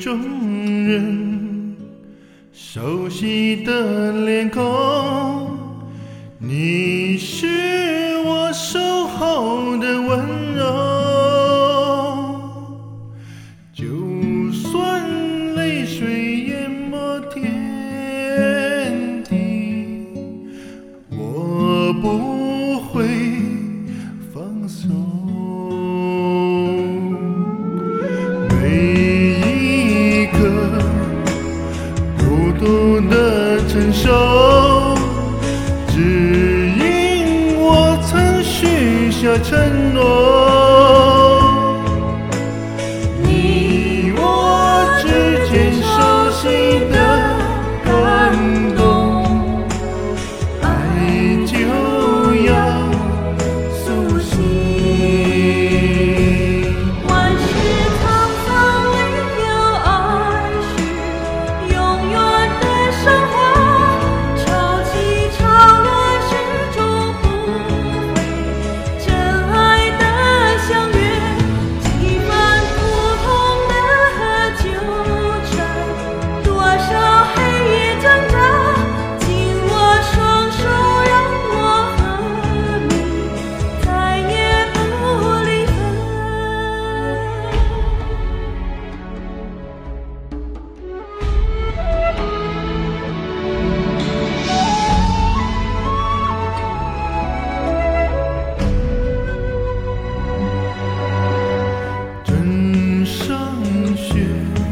中人，熟悉的脸孔，你是我守候的温柔。就算泪水淹没天地，我不会放松。独的承受，指引我曾许下承诺。你我之间熟悉的感动，爱就要苏醒。 万事沧桑，唯有爱是永远的生活，潮起潮落始终不悔，真爱的相约，几番苦痛的纠缠，多少黑夜挣扎，紧握双手，让我和你再也不离分。 枕上雪，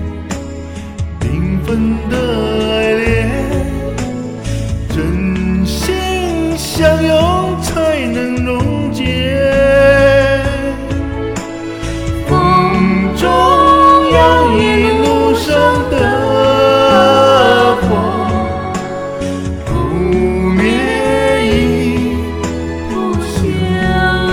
缤纷的爱恋，真心相拥才能溶解。风中摇曳路上的火，不灭亦不休。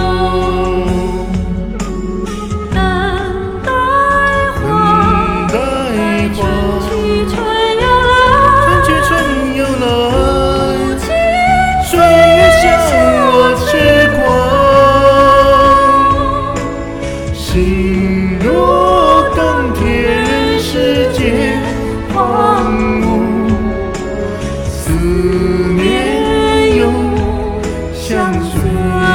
等待花，在春去春又来， 春去春又来， 无情岁月向我痴狂。心若钢铁，任世界荒芜，思念永相随。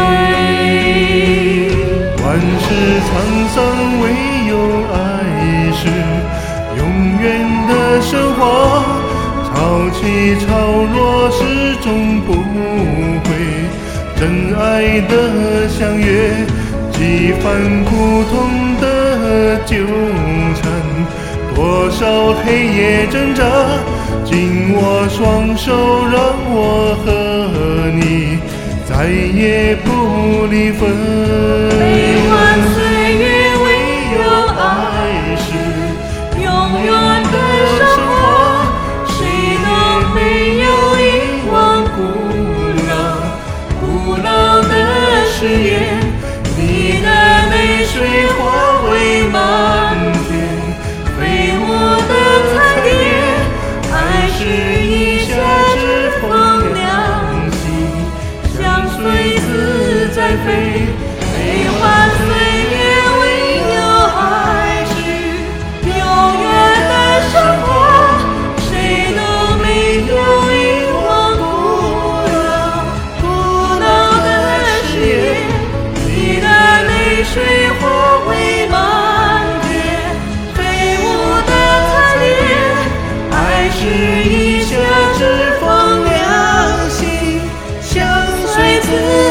万事沧桑，唯有爱是永远的生活。潮起潮落，始终不悔。真爱的相约，几番苦痛的纠缠，多少黑夜挣扎，紧握双手，让我和你再也不离分。 悲欢岁月，唯有爱是永远的生活，谁都没有遗忘古老的誓言。你的泪水化为漫天飞舞的彩蝶，爱是一夏之风凉息，相随自在飞。悲欢岁月，唯有爱是永远的生活，谁都没有遗忘古老的誓言。你的泪水化为漫天飞舞的彩蝶，爱是一夏之风凉息，相随自